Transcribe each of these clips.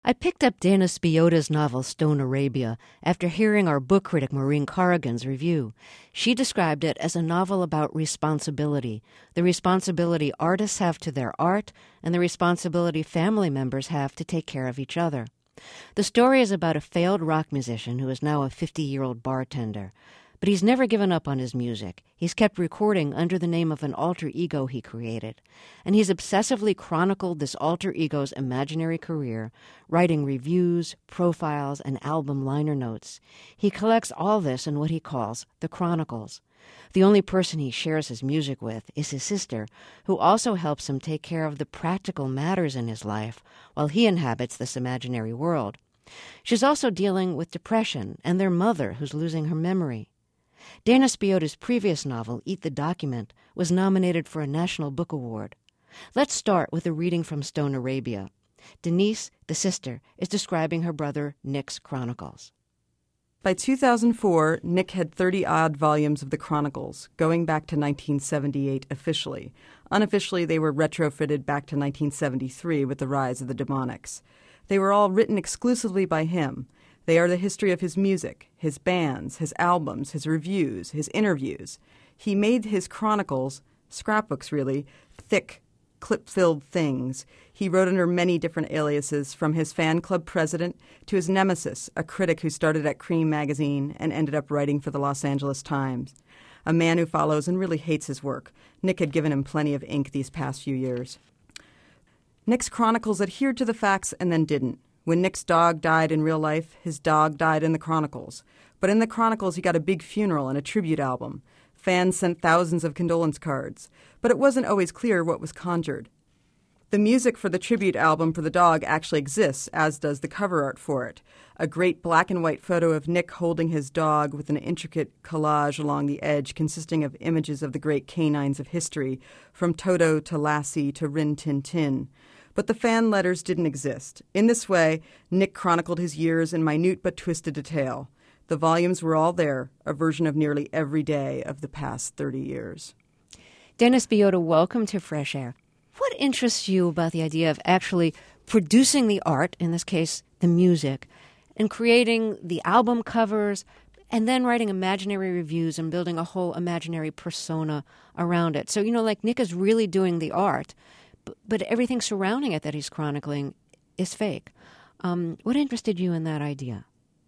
I picked up Dana Spiotta's novel Stone Arabia after hearing our book critic Maureen Corrigan's review. She described it as a novel about responsibility, the responsibility artists have to their art, and the responsibility family members have to take care of each other. The story is about a failed rock musician who is now a 50-year-old bartender. But he's never given up on his music. He's kept recording under the name of an alter ego he created. And he's obsessively chronicled this alter ego's imaginary career, writing reviews, profiles, and album liner notes. He collects all this in what he calls the Chronicles. The only person he shares his music with is his sister, who also helps him take care of the practical matters in his life while he inhabits this imaginary world. She's also dealing with depression and their mother, who's losing her memory. Dana Spiotta's previous novel, Eat the Document, was nominated for a National Book Award. Let's start with a reading from Stone Arabia. Denise, the sister, is describing her brother Nick's Chronicles. By 2004, Nick had 30-odd volumes of the Chronicles, going back to 1978 officially. Unofficially, they were retrofitted back to 1973 with the rise of the Demonics. They were all written exclusively by him. They are the history of his music, his bands, his albums, his reviews, his interviews. He made his chronicles, scrapbooks really, thick, clip-filled things. He wrote under many different aliases, from his fan club president to his nemesis, a critic who started at Cream magazine and ended up writing for the Los Angeles Times. A man who follows and really hates his work. Nick had given him plenty of ink these past few years. Nick's chronicles adhered to the facts and then didn't. When Nick's dog died in real life, his dog died in the Chronicles. But in the Chronicles, he got a big funeral and a tribute album. Fans sent thousands of condolence cards. But it wasn't always clear what was conjured. The music for the tribute album for the dog actually exists, as does the cover art for it. A great black and white photo of Nick holding his dog with an intricate collage along the edge consisting of images of the great canines of history, from Toto to Lassie to Rin Tin Tin. But the fan letters didn't exist. In this way, Nick chronicled his years in minute but twisted detail. The volumes were all there, a version of nearly every day of the past 30 years. Dana Spiotta, welcome to Fresh Air. What interests you about the idea of actually producing the art, in this case, the music, and creating the album covers, and then writing imaginary reviews and building a whole imaginary persona around it? So, like Nick is really doing the art, but everything surrounding it that he's chronicling is fake. What interested you in that idea?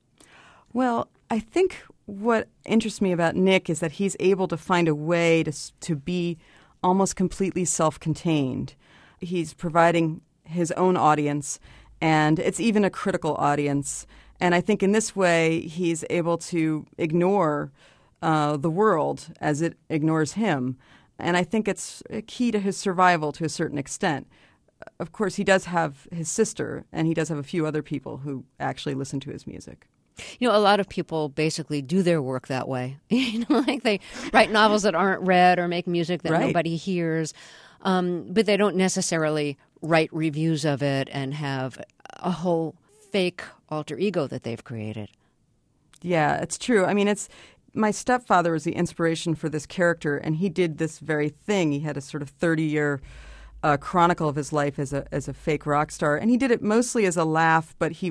Well, I think what interests me about Nick is that he's able to find a way to be almost completely self-contained. He's providing his own audience, and it's even a critical audience. And I think in this way, he's able to ignore the world as it ignores him. And I think it's a key to his survival to a certain extent. Of course, he does have his sister, and he does have a few other people who actually listen to his music. A lot of people basically do their work that way. Like they write novels that aren't read or make music that nobody hears, but they don't necessarily write reviews of it and have a whole fake alter ego that they've created. Yeah, it's true. I mean, my stepfather was the inspiration for this character, and he did this very thing. He had a sort of 30-year chronicle of his life as a fake rock star, and he did it mostly as a laugh, but he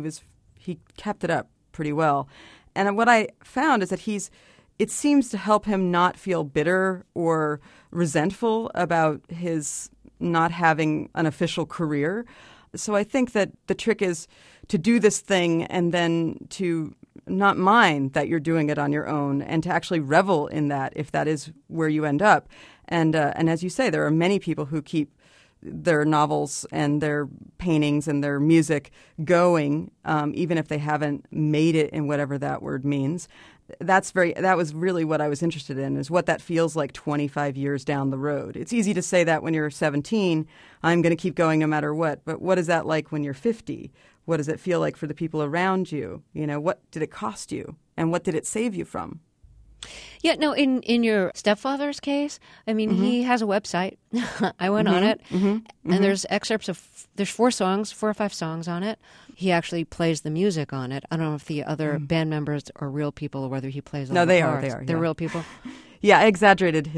kept it up pretty well. And what I found is that it seems to help him not feel bitter or resentful about his not having an official career. So I think that the trick is to do this thing and then to not mind that you're doing it on your own, and to actually revel in that if that is where you end up. And as you say, there are many people who keep their novels and their paintings and their music going, even if they haven't made it in whatever that word means. That was really what I was interested in, is what that feels like 25 years down the road. It's easy to say that when you're 17, I'm going to keep going no matter what. But what is that like when you're 50? What does it feel like for the people around you? What did it cost you? And what did it save you from? Yeah, no, in your stepfather's case, I mean, he has a website. I went on it, and there's excerpts there's 4 or 5 songs on it. He actually plays the music on it. I don't know if the other band members are real people or whether he plays all the parts. No, they are. They're real people? Yeah, I exaggerated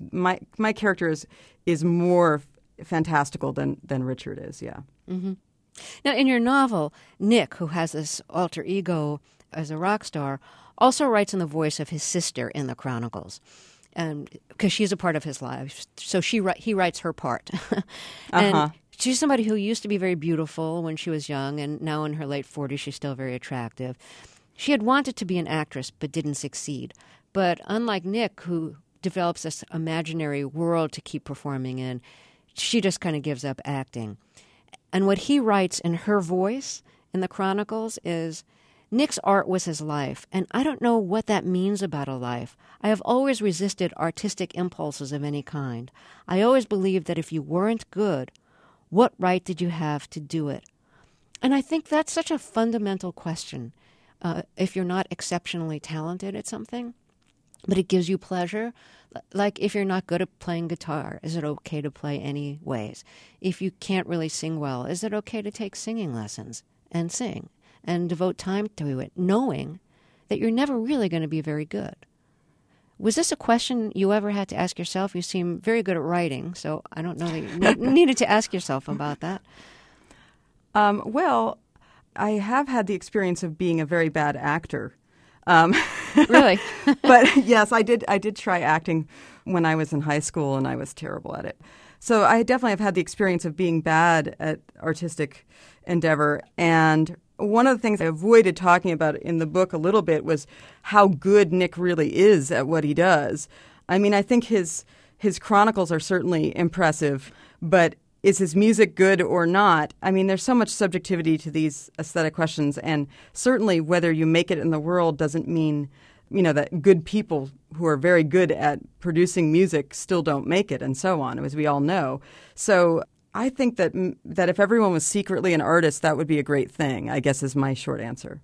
my character is more fantastical than Richard is, yeah. Mm-hmm. Now, in your novel, Nick, who has this alter ego as a rock star, also writes in the voice of his sister in the Chronicles, and because she's a part of his life, so he writes her part. And she's somebody who used to be very beautiful when she was young, and now in her late 40s, she's still very attractive. She had wanted to be an actress, but didn't succeed. But unlike Nick, who develops this imaginary world to keep performing in, she just kind of gives up acting. And what he writes in her voice in the Chronicles is, Nick's art was his life, and I don't know what that means about a life. I have always resisted artistic impulses of any kind. I always believed that if you weren't good, what right did you have to do it? And I think that's such a fundamental question. If you're not exceptionally talented at something, but it gives you pleasure, like if you're not good at playing guitar, is it okay to play anyways? If you can't really sing well, is it okay to take singing lessons and sing and devote time to it, knowing that you're never really going to be very good? Was this a question you ever had to ask yourself? You seem very good at writing, so I don't know that you needed to ask yourself about that. Well, I have had the experience of being a very bad actor. Really? But yes, I did try acting when I was in high school, and I was terrible at it. So I definitely have had the experience of being bad at artistic endeavor. And one of the things I avoided talking about in the book a little bit was how good Nick really is at what he does. I mean, I think his chronicles are certainly impressive, but is his music good or not? I mean, there's so much subjectivity to these aesthetic questions, and certainly whether you make it in the world doesn't mean, that good people who are very good at producing music still don't make it, and so on, as we all know. So I think that if everyone was secretly an artist, that would be a great thing, I guess, is my short answer.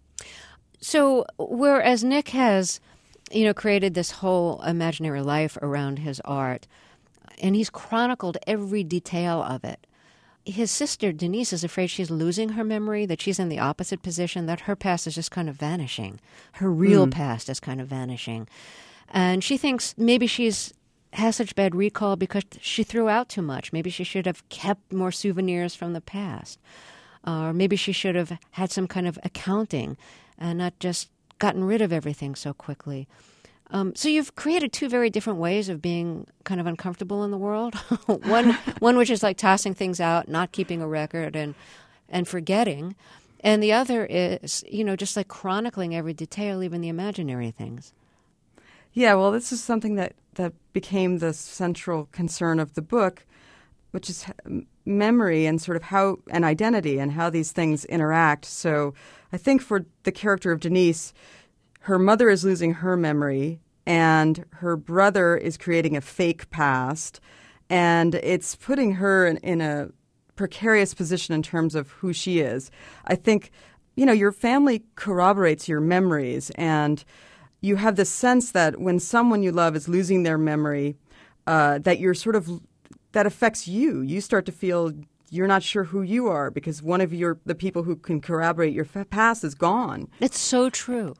So whereas Nick has, created this whole imaginary life around his art, and he's chronicled every detail of it, his sister, Denise, is afraid she's losing her memory, that she's in the opposite position, that her past is just kind of vanishing. Her real past is kind of vanishing. And she thinks maybe has such bad recall because she threw out too much. Maybe she should have kept more souvenirs from the past. Or maybe she should have had some kind of accounting and not just gotten rid of everything so quickly. So you've created two very different ways of being kind of uncomfortable in the world. one which is like tossing things out, not keeping a record, and forgetting. And the other is, just like chronicling every detail, even the imaginary things. Yeah, well, this is something that became the central concern of the book, which is memory and sort of how and identity and how these things interact. So I think for the character of Denise, her mother is losing her memory, and her brother is creating a fake past, and it's putting her in a precarious position in terms of who she is. I think, your family corroborates your memories, and you have this sense that when someone you love is losing their memory, that that affects you. You start to feel you're not sure who you are because one of the people who can corroborate your past is gone. It's so true.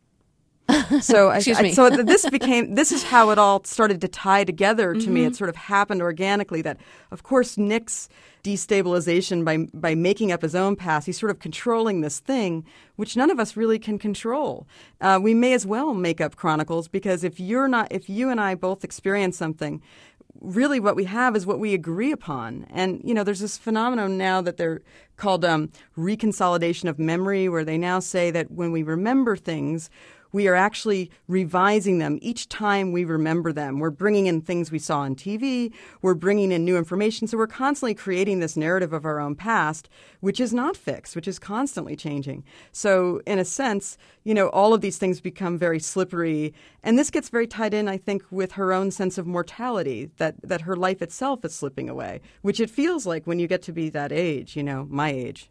So Excuse me. So this is how it all started to tie together to me. It sort of happened organically that, of course, Nick's destabilization by making up his own past, he's sort of controlling this thing, which none of us really can control. We may as well make up chronicles because if you and I both experience something, really what we have is what we agree upon. And, there's this phenomenon now that they're called reconsolidation of memory, where they now say that when we remember things, we are actually revising them each time we remember them. We're bringing in things we saw on TV. We're bringing in new information. So we're constantly creating this narrative of our own past, which is not fixed, which is constantly changing. So in a sense, all of these things become very slippery. And this gets very tied in, I think, with her own sense of mortality, that her life itself is slipping away, which it feels like when you get to be that age, my age.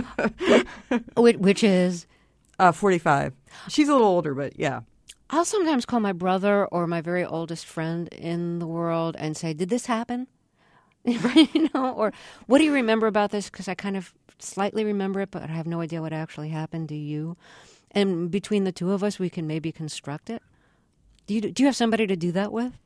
Which is? 45. She's a little older, but yeah. I'll sometimes call my brother or my very oldest friend in the world and say, did this happen? Or what do you remember about this? Because I kind of slightly remember it, but I have no idea what actually happened to you. And between the two of us, we can maybe construct it. Do you have somebody to do that with?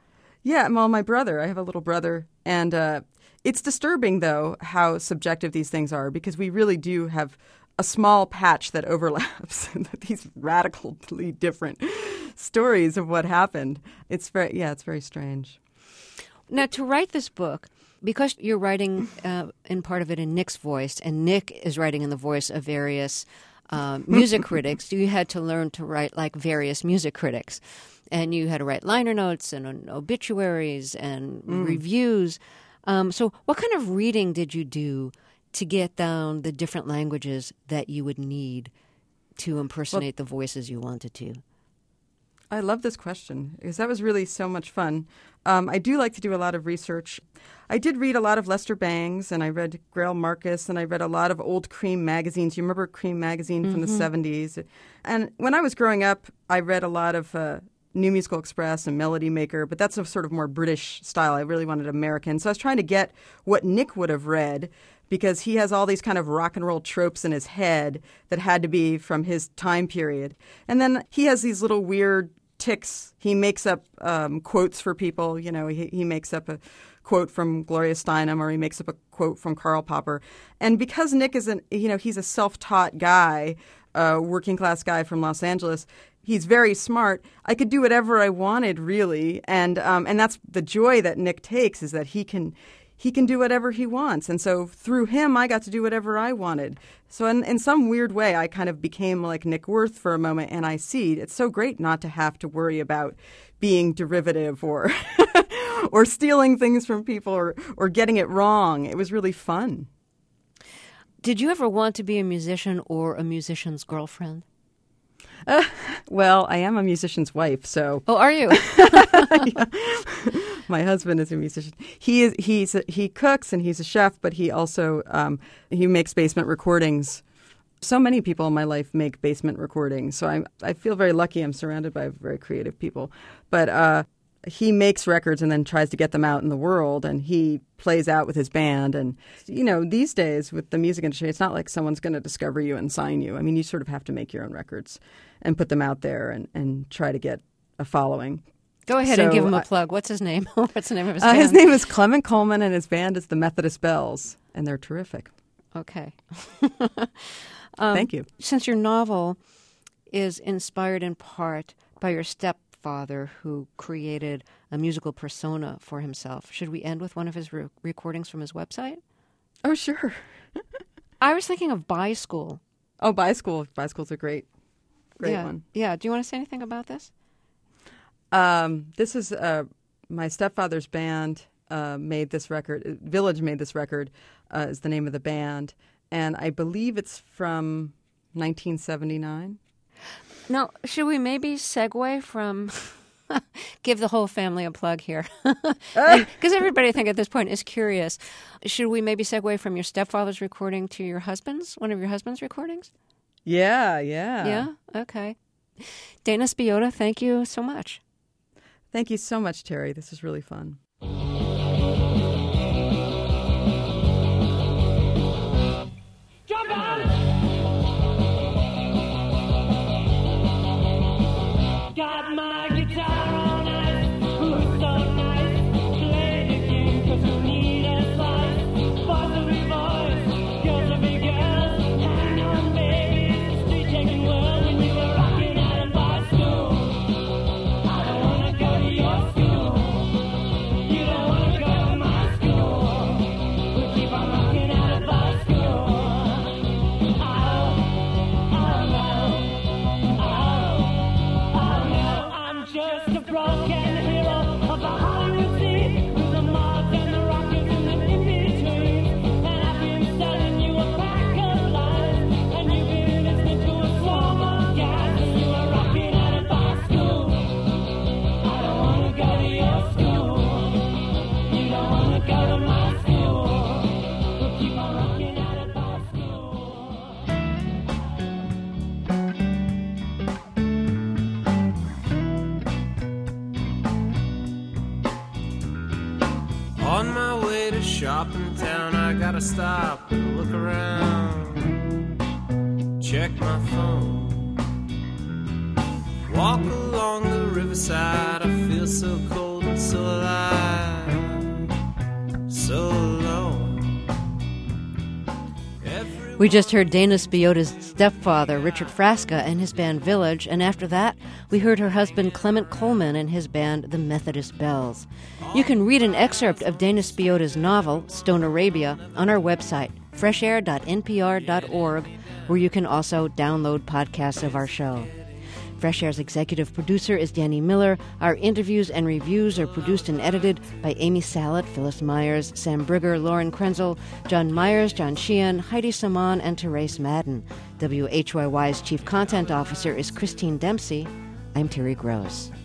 Yeah, well, my brother. I have a little brother. And it's disturbing, though, how subjective these things are, because we really do have a small patch that overlaps these radically different stories of what happened. It's very strange. Now, to write this book, because you're writing in part of it in Nick's voice, and Nick is writing in the voice of various music critics, you had to learn to write like various music critics. And you had to write liner notes and obituaries and reviews. So what kind of reading did you do to get down the different languages that you would need to impersonate the voices you wanted to? I love this question because that was really so much fun. I do like to do a lot of research. I did read a lot of Lester Bangs, and I read Greil Marcus, and I read a lot of old Cream magazines. You remember Cream magazine from the 70s? And when I was growing up, I read a lot of New Musical Express and Melody Maker, but that's a sort of more British style. I really wanted American. So I was trying to get what Nick would have read, because he has all these kind of rock and roll tropes in his head that had to be from his time period. And then he has these little weird tics. He makes up quotes for people. You know, he makes up a quote from Gloria Steinem, or he makes up a quote from Karl Popper. And because Nick he's a self-taught guy, working class guy from Los Angeles, he's very smart. I could do whatever I wanted, really. And that's the joy that Nick takes, is that he can do whatever he wants. And so through him, I got to do whatever I wanted. So in some weird way, I kind of became like Nick Worth for a moment, and I see it's so great not to have to worry about being derivative or or stealing things from people or getting it wrong. It was really fun. Did you ever want to be a musician or a musician's girlfriend? Well, I am a musician's wife, so. Oh, are you? Yeah. My husband is a musician. He cooks and he's a chef, but he also he makes basement recordings. So many people in my life make basement recordings, so I feel very lucky. I'm surrounded by very creative people, but he makes records and then tries to get them out in the world, and he plays out with his band. And, you know, these days with the music industry, it's not like someone's going to discover you and sign you. I mean, you sort of have to make your own records and put them out there and try to get a following. Go ahead and give him a plug. What's his name? What's the name of his band? His name is Clement Coleman, and his band is the Methodist Bells, and they're terrific. Okay. Thank you. Since your novel is inspired in part by your stepfather, who created a musical persona for himself, should we end with one of his recordings from his website? Oh, sure. I was thinking of By School. Oh, By School. By School's a great one. Yeah. Do you want to say anything about this? This is my stepfather's band made this record. Village made this record is the name of the band. And I believe it's from 1979. Now, should we maybe segue from give the whole family a plug here? Because everybody, I think, at this point is curious. Should we maybe segue from your stepfather's recording to your husband's, one of your husband's recordings? Yeah. Yeah? Okay. Dana Spiotta, thank you so much. Thank you so much, Terry. This is really fun. Got my guitar on ice, who's so nice, play the game 'cause we need a slice, boys will be boys, girls will be girls, hang on baby, street changing world when you were rocking out of bar school. I don't wanna go to your school, you don't wanna go to my school, we'll keep on rocking out of bar school. Just a broken hero of the Hollywood scene, with the mobs and the rockets and the in-between. And I've been selling you a pack of lies, and you've been listening to a swarm of guys, and you are rocking out of our school. I don't want to go to your school, you don't want to go to my school, we'll keep on rocking out of our school. On my way to shopping town, I gotta stop and look around, check my phone. Walk along the riverside, I feel so cold and so alive, so alone. We just heard Dana Spiotta's stepfather, Richard Frasca, and his band Village, and after that, we heard her husband Clement Coleman and his band The Methodist Bells. You can read an excerpt of Dana Spiotta's novel, Stone Arabia, on our website, freshair.npr.org, where you can also download podcasts of our show. Fresh Air's executive producer is Danny Miller. Our interviews and reviews are produced and edited by Amy Salet, Phyllis Myers, Sam Brigger, Lauren Krenzel, John Myers, John Sheehan, Heidi Saman, and Therese Madden. WHYY's chief content officer is Christine Dempsey. I'm Terry Gross.